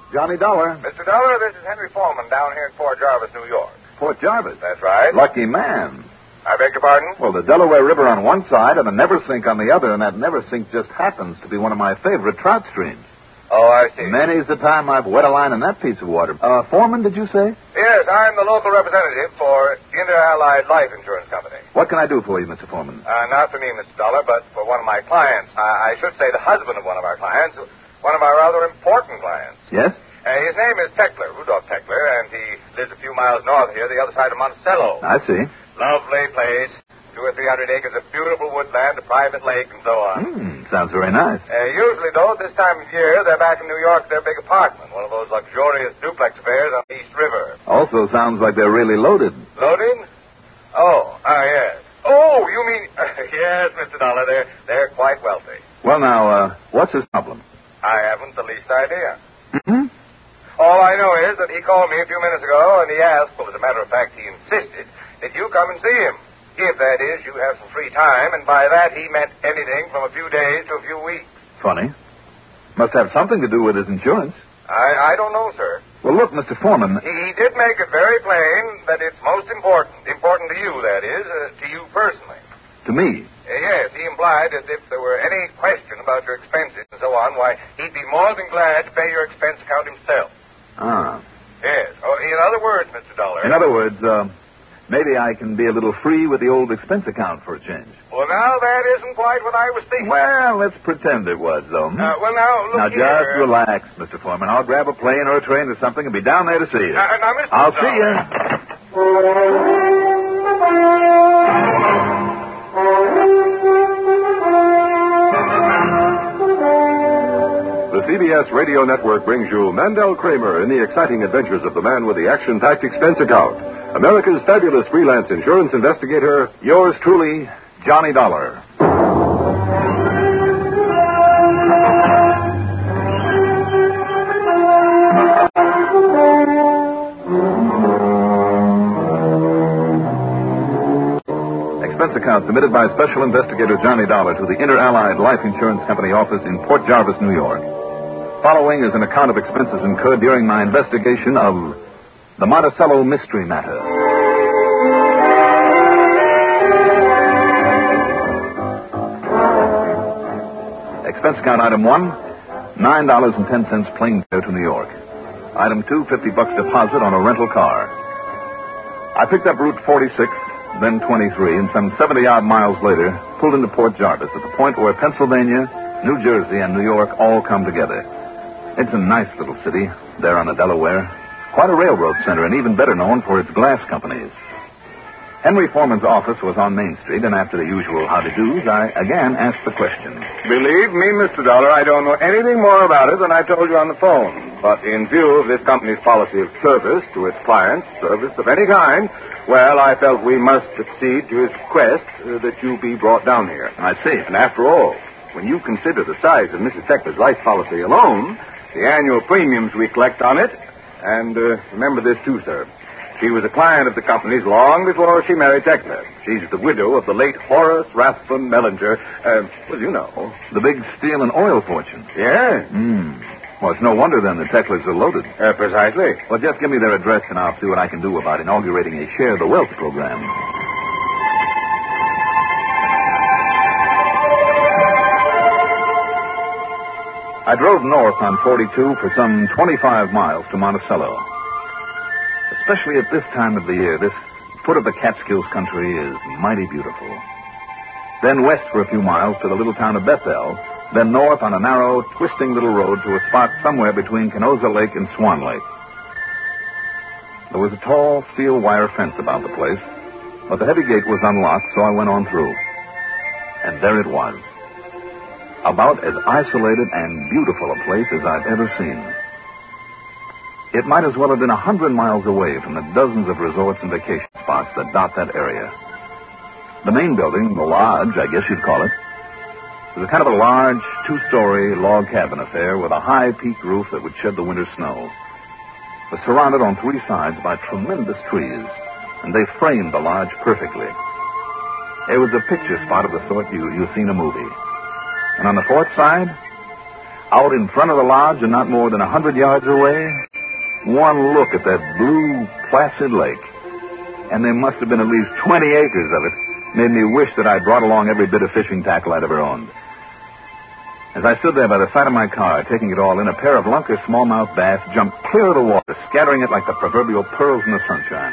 Johnny Dollar. Mr. Dollar, this is Henry Foreman down here in Port Jarvis, New York. Port Jarvis? That's right. Lucky man. I beg your pardon? Well, the Delaware River on one side and the Neversink on the other, and that Neversink just happens to be one of my favorite trout streams. Oh, I see. Many's the time I've wet a line in that piece of water. Foreman, did you say? Yes, I'm the local representative for Inter-Allied Life Insurance Company. What can I do for you, Mr. Foreman? Not for me, Mr. Dollar, but for one of my clients. I should say the husband of one of our clients, one of our rather important clients. Yes? His name is Teckler, Rudolph Teckler, and he lives a few miles north here, the other side of Monticello. I see. Lovely place. 200 or 300 acres of beautiful woodland, a private lake, and so on. Sounds very nice. Usually, though, this time of year, they're back in New York at their big apartment, one of those luxurious duplex affairs on the East River. Also sounds like they're really loaded. Loaded? Yes. Oh, you mean... yes, Mr. Dollar, they're quite wealthy. Well, now, what's his problem? I haven't the least idea. Mm-hmm. All I know is that he called me a few minutes ago, and he asked, well, as a matter of fact, he insisted that you come and see him. If, that is, you have some free time, and by that he meant anything from a few days to a few weeks. Funny. Must have something to do with his insurance. I don't know, sir. Well, look, Mr. Foreman... He did make it very plain that it's most important. Important to you, that is, to you personally. To me? Yes, he implied that if there were any question about your expenses and so on, why, he'd be more than glad to pay your expense account himself. Ah. Yes. In other words, Mr. Dollar... In other words, maybe I can be a little free with the old expense account for a change. Well, now, that isn't quite what I was thinking. Well, let's pretend it was, though. Now, look now, here. just relax, Mr. Foreman. I'll grab a plane or a train or something and be down there to see you. Now, Mr. I'll Dollar. see you. The CBS Radio Network brings you Mandel Kramer in the exciting adventures of the man with the action-packed expense account. America's fabulous freelance insurance investigator, Yours truly, Johnny Dollar. Expense account submitted by Special Investigator Johnny Dollar to the Inter-Allied Life Insurance Company office in Port Jarvis, New York. Following is an account of expenses incurred during my investigation of the Monticello mystery matter. Expense account item 1, $9.10 plane fare to New York. Item 2, $50 deposit on a rental car. I picked up Route 46, then 23, and some 70-odd miles later, pulled into Port Jarvis at the point where Pennsylvania, New Jersey, and New York all come together. It's a nice little city there on the Delaware. Quite a railroad center, and even better known for its glass companies. Henry Foreman's office was on Main Street, and after the usual howdy-do's, I again asked the question. Believe me, Mr. Dollar, I don't know anything more about it than I told you on the phone. But in view of this company's policy of service to its clients, service of any kind, well, I felt we must accede to his request that you be brought down here. I see. And after all, when you consider the size of Mrs. Teckler's life policy alone, the annual premiums we collect on it, and remember this too, sir. She was a client of the company's long before she married Teckler. She's the widow of the late Horace Rathbun Mellinger. Well, you know. The big steel and oil fortune. Yeah. Well, it's no wonder then the Tecklers are loaded. Precisely. Well, just give me their address and I'll see what I can do about inaugurating a Share the Wealth program. I drove north on 42 for some 25 miles to Monticello. Especially at this time of the year, this foot of the Catskills country is mighty beautiful. Then west for a few miles to the little town of Bethel, then north on a narrow, twisting little road to a spot somewhere between Canosa Lake and Swan Lake. There was a tall steel wire fence about the place, but the heavy gate was unlocked, so I went on through. And there it was. About as isolated and beautiful a place as I've ever seen. It might as well have been 100 miles away from the dozens of resorts and vacation spots that dot that area. The main building, the lodge, I guess you'd call it, was a kind of a large, two-story log cabin affair with a high peaked roof that would shed the winter snow. It was surrounded on three sides by tremendous trees, and they framed the lodge perfectly. It was a picture spot of the sort you've seen in a movie. And on the fourth side, out in front of the lodge and not more than 100 yards away, one look at that blue, placid lake, and there must have been at least 20 acres of it, made me wish that I'd brought along every bit of fishing tackle I'd ever owned. As I stood there by the side of my car, taking it all in, a pair of lunker smallmouth bass jumped clear of the water, scattering it like the proverbial pearls in the sunshine.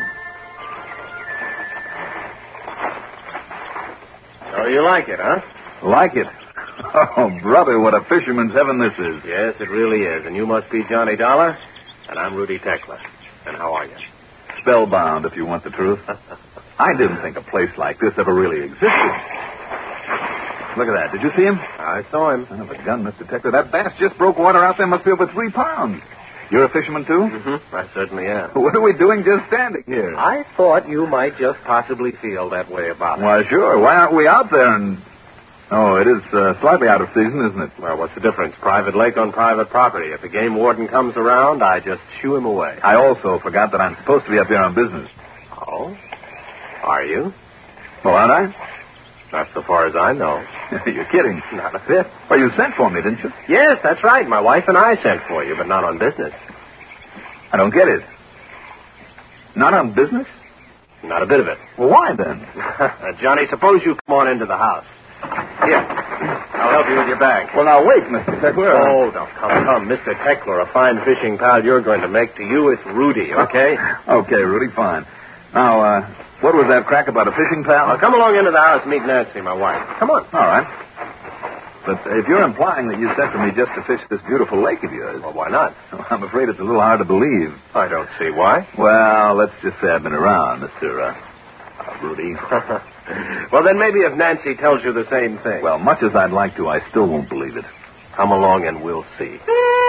So you like it, huh? Like it? Oh, brother, what a fisherman's heaven this is. Yes, it really is. And you must be Johnny Dollar, and I'm Rudy Tekla. And how are you? Spellbound, if you want the truth. I didn't think a place like this ever really existed. Look at that. Did you see him? I saw him. Son of a gun, Mr. Tekla. That bass just broke water out there. Must be over 3 pounds. You're a fisherman, too? Mm-hmm. I certainly am. What are we doing just standing here? I thought you might just possibly feel that way about it. Why, sure. Why aren't we out there and... Oh, it is slightly out of season, isn't it? Well, what's the difference? Private lake on private property. If the game warden comes around, I just shoo him away. I also forgot that I'm supposed to be up here on business. Oh? Are you? Well, aren't I? Not so far as I know. You're kidding. Not a bit. Well, you sent for me, didn't you? Yes, that's right. My wife and I sent for you, but not on business. I don't get it. Not on business? Not a bit of it. Well, why then? Johnny, suppose you come on into the house. Here. I'll help you with your bag. Well, now, wait, Mr. Tekla. Oh, don't come. Mr. Tekla, a fine fishing pal you're going to make. To you, it's Rudy, okay? Okay, Rudy, fine. Now, what was that crack about a fishing pal? Well, come along into the house and meet Nancy, my wife. Come on. All right. But if you're implying that you sent for me just to fish this beautiful lake of yours... Well, why not? Well, I'm afraid it's a little hard to believe. I don't see why. Well, let's just say I've been around, Mr. Rudy. Well, then maybe if Nancy tells you the same thing. Well, much as I'd like to, I still won't believe it. Come along and we'll see.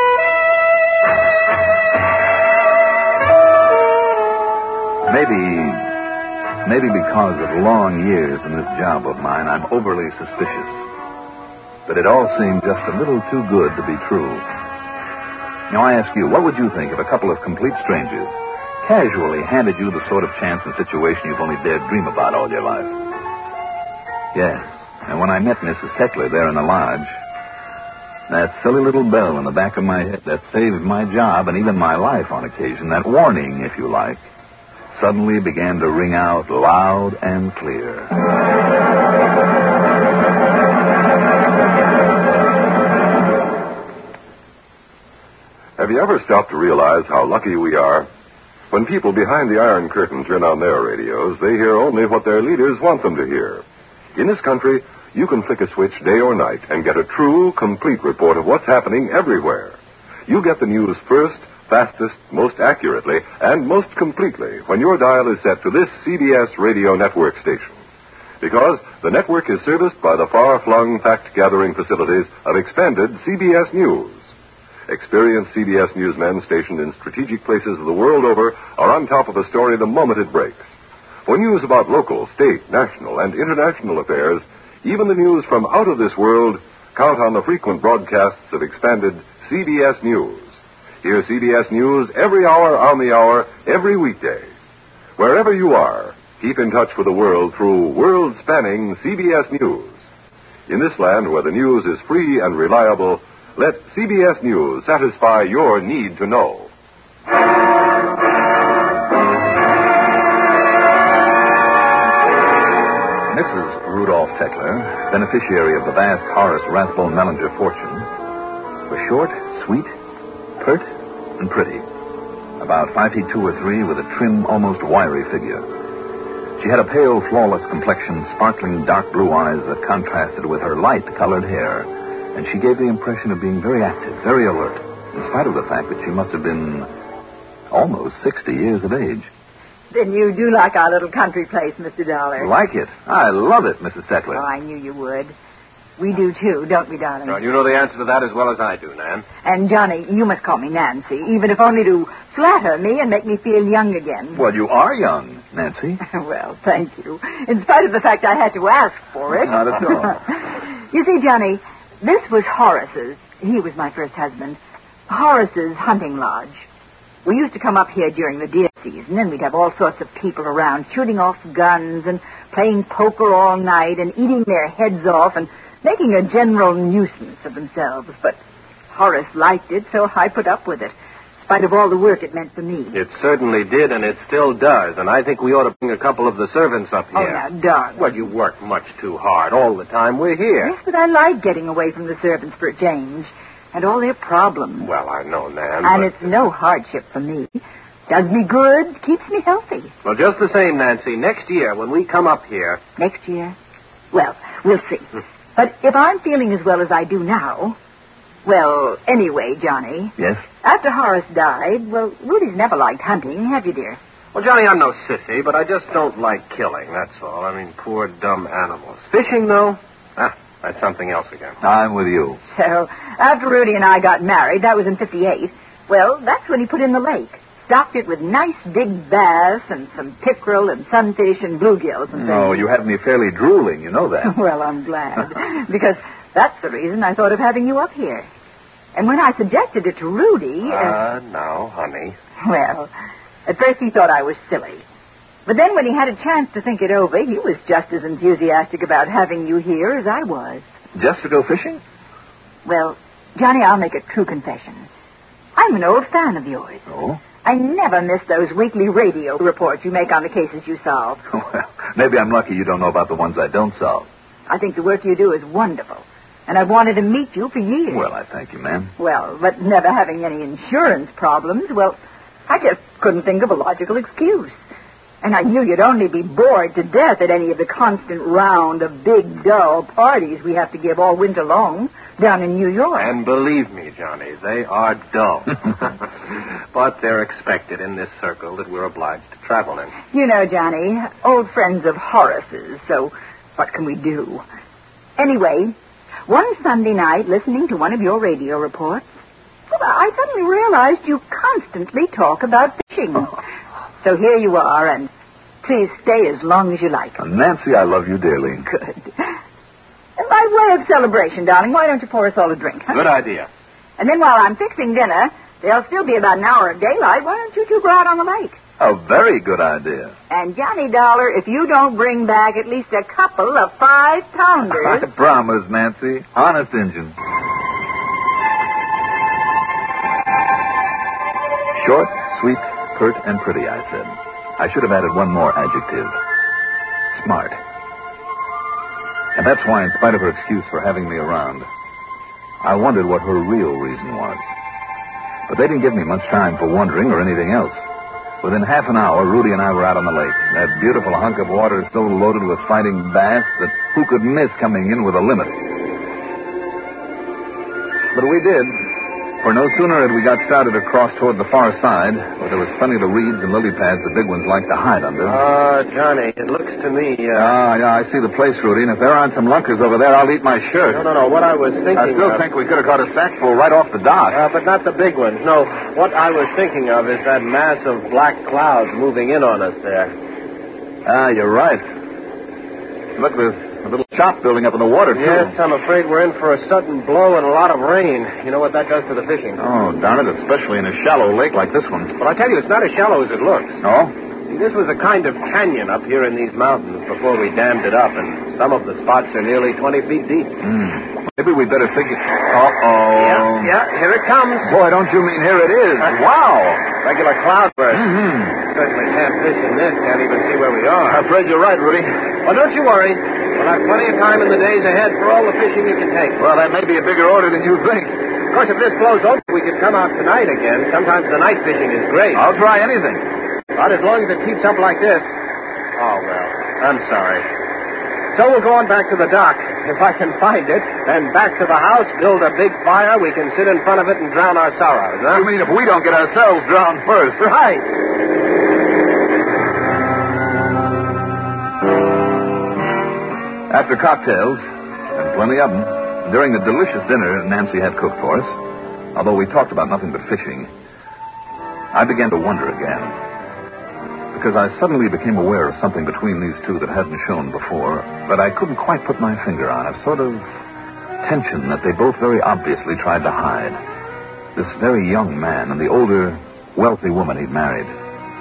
Maybe because of long years in this job of mine, I'm overly suspicious. But it all seemed just a little too good to be true. Now, I ask you, what would you think if a couple of complete strangers casually handed you the sort of chance and situation you've only dared dream about all your life? Yes, and when I met Mrs. Tekla there in the lodge, that silly little bell in the back of my head that saved my job and even my life on occasion, that warning, if you like, suddenly began to ring out loud and clear. Have you ever stopped to realize how lucky we are? When people behind the Iron Curtain turn on their radios, they hear only what their leaders want them to hear. In this country, you can flick a switch day or night and get a true, complete report of what's happening everywhere. You get the news first, fastest, most accurately, and most completely when your dial is set to this CBS radio network station. Because the network is serviced by the far-flung fact-gathering facilities of expanded CBS News. Experienced CBS newsmen stationed in strategic places of the world over are on top of a story the moment it breaks. For news about local, state, national, and international affairs, even the news from out of this world, count on the frequent broadcasts of expanded CBS News. Hear CBS News every hour on the hour, every weekday. Wherever you are, keep in touch with the world through world-spanning CBS News. In this land where the news is free and reliable, let CBS News satisfy your need to know. Mrs. Rudolph Tekla, beneficiary of the vast Horace Rathbone Mellinger fortune, was short, sweet, pert, and pretty. About 5 feet 2 or 3 with a trim, almost wiry figure. She had a pale, flawless complexion, sparkling dark blue eyes that contrasted with her light-colored hair, and she gave the impression of being very active, very alert, in spite of the fact that she must have been almost 60 years of age. Then you do like our little country place, Mr. Dollar. Like it? I love it, Mrs. Tekla. Oh, I knew you would. We do, too, don't we, darling? Well, you know the answer to that as well as I do, Nan. And, Johnny, you must call me Nancy, even if only to flatter me and make me feel young again. Well, you are young, Nancy. Well, thank you. In spite of the fact I had to ask for it. Not at all. You see, Johnny, this was Horace's. He was my first husband. Horace's hunting lodge. We used to come up here during the deer season, and we'd have all sorts of people around shooting off guns and playing poker all night and eating their heads off and making a general nuisance of themselves. But Horace liked it, so I put up with it, in spite of all the work it meant for me. It certainly did, and it still does. And I think we ought to bring a couple of the servants up here. Oh, now, darling. Well, you work much too hard all the time we're here. Yes, but I like getting away from the servants for a change, and all their problems. Well, I know, Nan. And but... it's no hardship for me. Does me good, keeps me healthy. Well, just the same, Nancy, next year when we come up here... Next year? Well, we'll see. But if I'm feeling as well as I do now... Well, anyway, Johnny. Yes? After Horace died, well, Rudy's never liked hunting, have you, dear? Well, Johnny, I'm no sissy, but I just don't like killing, that's all. I mean, poor, dumb animals. Fishing, though? That's something else again. I'm with you. So, after Rudy and I got married, that was in 58, well, that's when he put in the lake. Stocked it with nice big bass and some pickerel and sunfish and bluegills and things. Oh, you have me fairly drooling, you know that. Well, I'm glad, because that's the reason I thought of having you up here. And when I suggested it to Rudy... Now, honey. Well, at first he thought I was silly. But then when he had a chance to think it over, he was just as enthusiastic about having you here as I was. Just to go fishing? Well, Johnny, I'll make a true confession. I'm an old fan of yours. Oh? I never miss those weekly radio reports you make on the cases you solve. Well, maybe I'm lucky you don't know about the ones I don't solve. I think the work you do is wonderful. And I've wanted to meet you for years. Well, I thank you, ma'am. Well, but never having any insurance problems, well, I just couldn't think of a logical excuse. And I knew you'd only be bored to death at any of the constant round of big, dull parties we have to give all winter long down in New York. And believe me, Johnny, they are dull. But they're expected in this circle that we're obliged to travel in. You know, Johnny, old friends of Horace's, so what can we do? Anyway, one Sunday night, listening to one of your radio reports, well, I suddenly realized you constantly talk about fishing. So here you are, and please stay as long as you like. Nancy, I love you dearly. Good. And by way of celebration, darling, why don't you pour us all a drink? Huh? Good idea. And then while I'm fixing dinner, there'll still be about an hour of daylight. Why don't you two go out on the lake? A very good idea. And Johnny Dollar, if you don't bring back at least a couple of 5-pounders... I promise, Nancy. Honest Injun. Short, sweet, pert, and pretty, I said. I should have added one more adjective. Smart. And that's why, in spite of her excuse for having me around, I wondered what her real reason was. But they didn't give me much time for wondering or anything else. Within half an hour, Rudy and I were out on the lake. That beautiful hunk of water so loaded with fighting bass that who could miss coming in with a limit? But we did. For no sooner had we got started across toward the far side, where there was plenty of the reeds and lily pads the big ones like to hide under. Johnny, it looks to me... Yeah, I see the place, Rudy, and if there aren't some lunkers over there, I'll eat my shirt. No, what I was thinking I still think we could have caught a sackful right off the dock. But not the big ones. No, what I was thinking of is that mass of black clouds moving in on us there. You're right. Look, there's a little shop building up in the water, too. Yes, I'm afraid we're in for a sudden blow and a lot of rain. You know what that does to the fishing? Oh, darn it, especially in a shallow lake like this one. But I tell you, it's not as shallow as it looks. No? See, this was a kind of canyon up here in these mountains before we dammed it up, and some of the spots are nearly 20 feet deep. Maybe we better figure... Uh-oh. Yeah, here it comes. Boy, don't you mean here it is? Wow. Regular cloudburst. Certainly can't fish in this. Can't even see where we are. I'm afraid you're right, Rudy. Well, don't you worry. We'll have plenty of time in the days ahead for all the fishing you can take. Well, that may be a bigger order than you think. Of course, if this blows over, we could come out tonight again. Sometimes the night fishing is great. I'll try anything. But as long as it keeps up like this... Oh, well, I'm sorry. So we'll go on back to the dock, if I can find it, then back to the house, build a big fire. We can sit in front of it and drown our sorrows, huh? You mean if we don't get ourselves drowned first? Right. After cocktails, and plenty of them, during the delicious dinner Nancy had cooked for us, although we talked about nothing but fishing, I began to wonder again. Because I suddenly became aware of something between these two that hadn't shown before, but I couldn't quite put my finger on. A sort of tension that they both very obviously tried to hide. This very young man and the older, wealthy woman he'd married.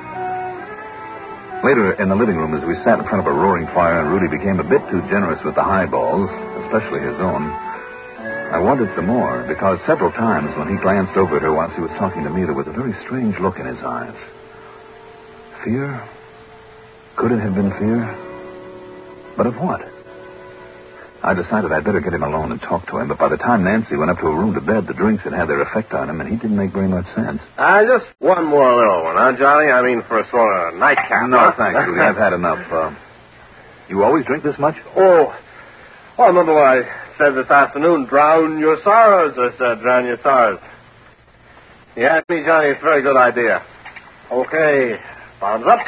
Later, in the living room, as we sat in front of a roaring fire and Rudy became a bit too generous with the highballs, especially his own, I wondered some more, because several times when he glanced over at her while she was talking to me, there was a very strange look in his eyes. Fear? Could it have been fear? But of what? I decided I'd better get him alone and talk to him, but by the time Nancy went up to her room to bed, the drinks had had their effect on him, and he didn't make very much sense. Just one more little one, huh, Johnny? I mean, for a sort of nightcap. No, thanks, Rudy. I've had enough. You always drink this much? Oh, well, remember what I said this afternoon? Drown your sorrows. I said, drown your sorrows. You asked me, Johnny, it's a very good idea. Okay, bottoms up.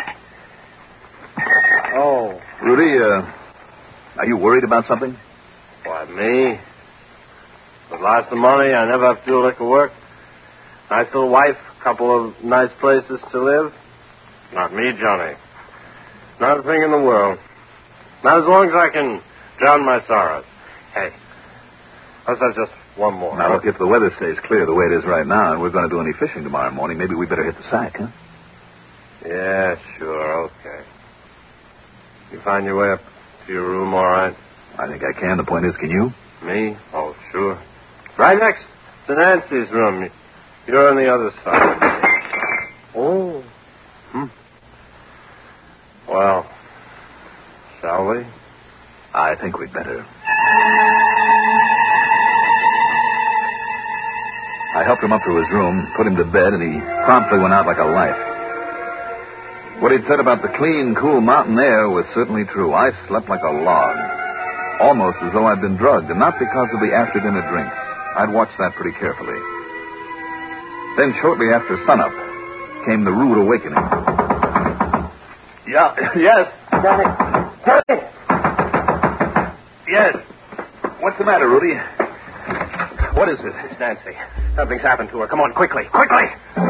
Oh. Rudy, are you worried about something? Why, me? With lots of money, I never have to do liquor work. Nice little wife, couple of nice places to live. Not me, Johnny. Not a thing in the world. Not as long as I can drown my sorrows. Hey, let's have just one more. Now, look, if the weather stays clear the way it is right now and we're going to do any fishing tomorrow morning, maybe we better hit the sack, huh? Yeah, sure, okay. You find your way up to your room all right? I think I can. The point is, can you? Me? Oh, sure. Right next to Nancy's room. You're on the other side. Oh. Well, shall we? I think we'd better. I helped him up to his room, put him to bed, and he promptly went out like a light. What he'd said about the clean, cool mountain air was certainly true. I slept like a log, almost as though I'd been drugged, and not because of the after-dinner drinks. I'd watched that pretty carefully. Then shortly after sunup came the rude awakening. Yeah, yes. Johnny! Johnny! Yes. What's the matter, Rudy? What is it? It's Nancy. Something's happened to her. Come on, quickly, quickly!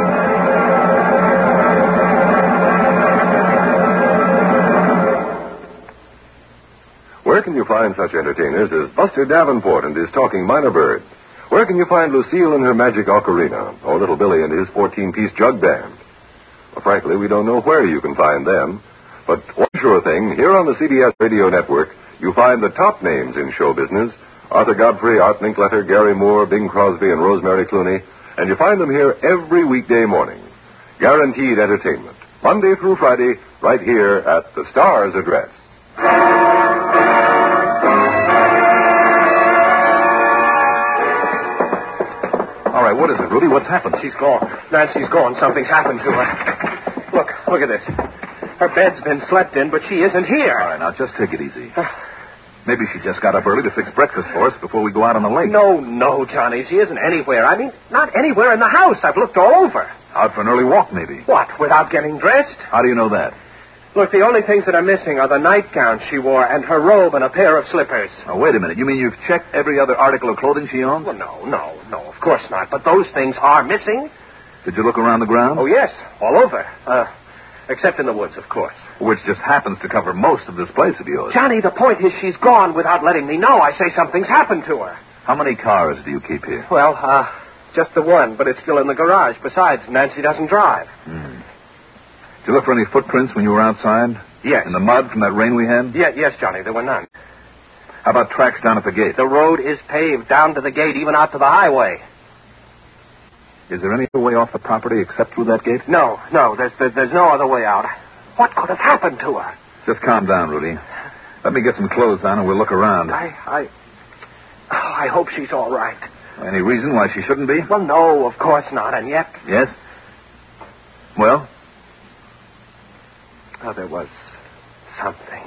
Where can you find such entertainers as Buster Davenport and his talking minor bird? Where can you find Lucille and her magic ocarina, or Little Billy and his 14-piece jug band? Well, frankly, we don't know where you can find them. But one sure thing, here on the CBS Radio Network, you find the top names in show business: Arthur Godfrey, Art Linkletter, Gary Moore, Bing Crosby, and Rosemary Clooney. And you find them here every weekday morning. Guaranteed entertainment, Monday through Friday, right here at the Star's address. All right, what is it, Rudy? What's happened? She's gone. Nancy's gone. Something's happened to her. Look at this. Her bed's been slept in, but she isn't here. All right, now just take it easy. Maybe she just got up early to fix breakfast for us before we go out on the lake. No, Johnny. She isn't anywhere. I mean, not anywhere in the house. I've looked all over. Out for an early walk, maybe. What, without getting dressed? How do you know that? Look, the only things that are missing are the nightgown she wore and her robe and a pair of slippers. Oh, wait a minute. You mean you've checked every other article of clothing she owns? Well, no, of course not. But those things are missing. Did you look around the ground? Oh, yes, all over. Except in the woods, of course. Which just happens to cover most of this place of yours. Johnny, the point is she's gone without letting me know. I say something's happened to her. How many cars do you keep here? Well, just the one, but it's still in the garage. Besides, Nancy doesn't drive. Did you look for any footprints when you were outside? Yes. In the mud from that rain we had? Yes, Johnny, there were none. How about tracks down at the gate? The road is paved down to the gate, even out to the highway. Is there any other way off the property except through that gate? No, there's no other way out. What could have happened to her? Just calm down, Rudy. Let me get some clothes on and we'll look around. I hope she's all right. Any reason why she shouldn't be? Well, no, of course not, and yet... Yes? Well? Oh, there was something.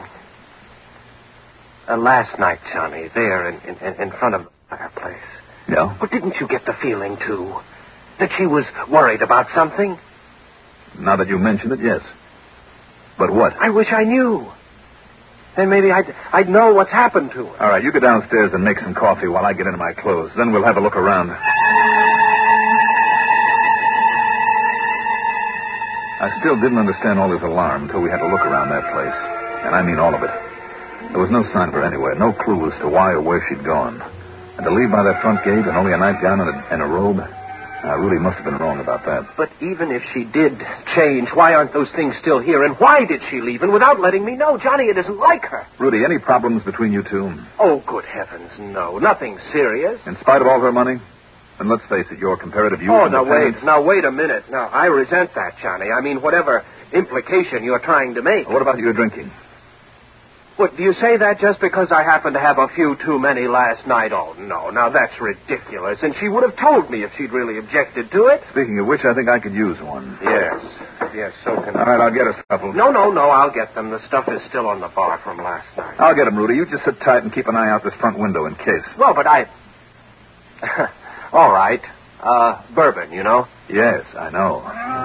Last night, Johnny, there in front of the fireplace. Yeah? But didn't you get the feeling, too, that she was worried about something? Now that you mention it, yes. But what? I wish I knew. Then maybe I'd know what's happened to her. All right, you go downstairs and make some coffee while I get into my clothes. Then we'll have a look around. I still didn't understand all his alarm until we had to look around that place. And I mean all of it. There was no sign of her anywhere, no clue as to why or where she'd gone. And to leave by that front gate and only a nightgown and a robe, Rudy must have been wrong about that. But even if she did change, why aren't those things still here? And why did she leave? And without letting me know, Johnny, it isn't like her. Rudy, any problems between you two? Oh, good heavens, no. Nothing serious. In spite of all her money? And let's face it, your comparative youth... Oh, now wait a minute. Now, I resent that, Johnny. I mean, whatever implication you're trying to make. What about your drinking? What, do you say that just because I happened to have a few too many last night? Oh, no. Now, that's ridiculous. And she would have told me if she'd really objected to it. Speaking of which, I think I could use one. Yes, so can All right, I'll get us a couple. No, I'll get them. The stuff is still on the bar from last night. I'll get them, Rudy. You just sit tight and keep an eye out this front window in case. Well, but I... All right. Bourbon, you know? Yes, I know.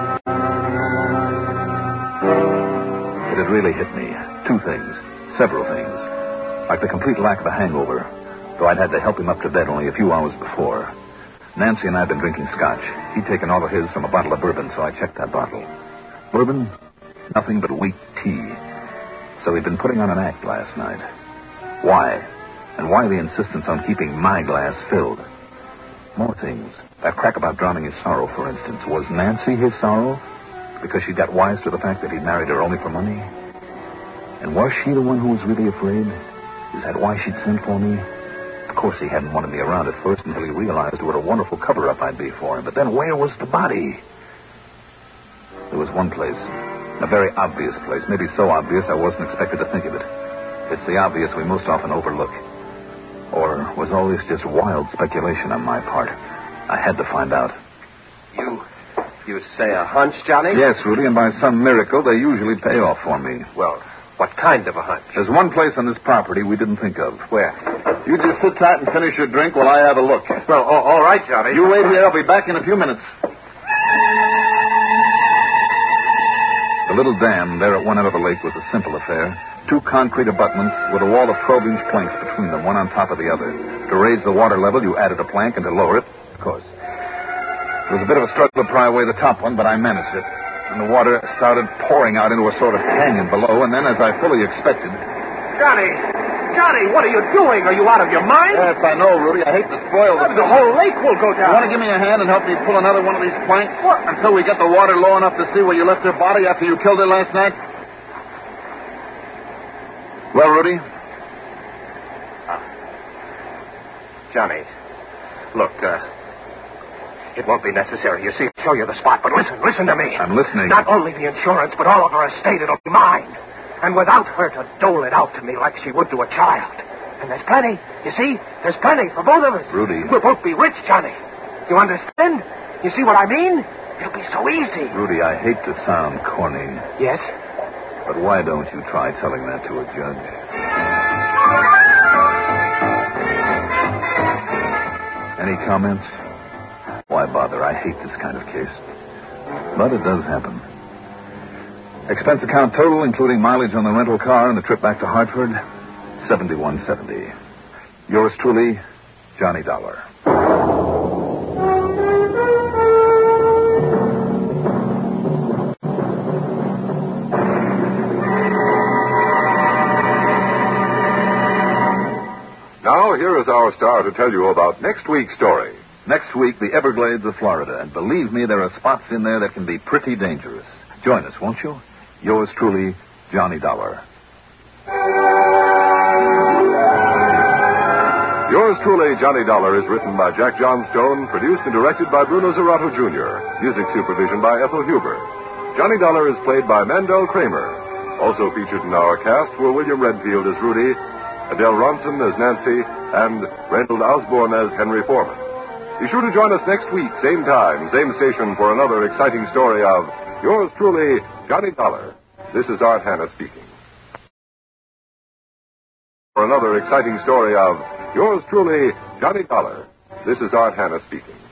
It had really hit me. Two things. Several things. Like the complete lack of a hangover, though I'd had to help him up to bed only a few hours before. Nancy and I had been drinking scotch. He'd taken all of his from a bottle of bourbon, so I checked that bottle. Bourbon? Nothing but weak tea. So he'd been putting on an act last night. Why? And why the insistence on keeping my glass filled? More things. That crack about drowning his sorrow, for instance. Was Nancy his sorrow? Because she got wise to the fact that he'd married her only for money? And was she the one who was really afraid? Is that why she'd sent for me? Of course, he hadn't wanted me around at first until he realized what a wonderful cover-up I'd be for him. But then where was the body? There was one place, a very obvious place, maybe so obvious I wasn't expected to think of it. It's the obvious we most often overlook. Or was all this just wild speculation on my part? I had to find out. You say a hunch, Johnny? Yes, Rudy, and by some miracle, they usually pay off for me. Well, what kind of a hunch? There's one place on this property we didn't think of. Where? You just sit tight and finish your drink while I have a look. Well, all right, Johnny. You wait here. I'll be back in a few minutes. The little dam there at one end of the lake was a simple affair. 2 concrete abutments with a wall of 12-inch planks between them, one on top of the other. To raise the water level, you added a plank, and to lower it, of course. It was a bit of a struggle to pry away the top one, but I managed it. And the water started pouring out into a sort of canyon below, and then, as I fully expected... Johnny, what are you doing? Are you out of your mind? Yes, I know, Rudy. I hate to spoil it. The whole lake will go down. You want to give me a hand and help me pull another one of these planks? What? Until we get the water low enough to see where you left her body after you killed her last night? Well, Rudy? Johnny, look, it won't be necessary. You see, I'll show you the spot, but listen to me. I'm listening. Not only the insurance, but all of her estate, it'll be mine. And without her to dole it out to me like she would to a child. And there's plenty. You see, there's plenty for both of us. Rudy. We'll both be rich, Johnny. You understand? You see what I mean? It'll be so easy. Rudy, I hate to sound corny. Yes? But why don't you try telling that to a judge? Any comments? Why bother? I hate this kind of case. But it does happen. Expense account total, including mileage on the rental car and the trip back to Hartford, $71.70. Yours truly, Johnny Dollar. Now, here is our star to tell you about next week's story. Next week, the Everglades of Florida. And believe me, there are spots in there that can be pretty dangerous. Join us, won't you? Yours truly, Johnny Dollar. Yours truly, Johnny Dollar, is written by Jack Johnstone, produced and directed by Bruno Zerato, Jr., music supervision by Ethel Huber. Johnny Dollar is played by Mandel Kramer. Also featured in our cast were William Redfield as Rudy, Adele Ronson as Nancy, and Reynold Osborne as Henry Foreman. Be sure to join us next week, same time, same station, for another exciting story of Yours truly, Johnny Dollar. This is Art Hanna speaking. For another exciting story of Yours truly, Johnny Dollar. This is Art Hanna speaking.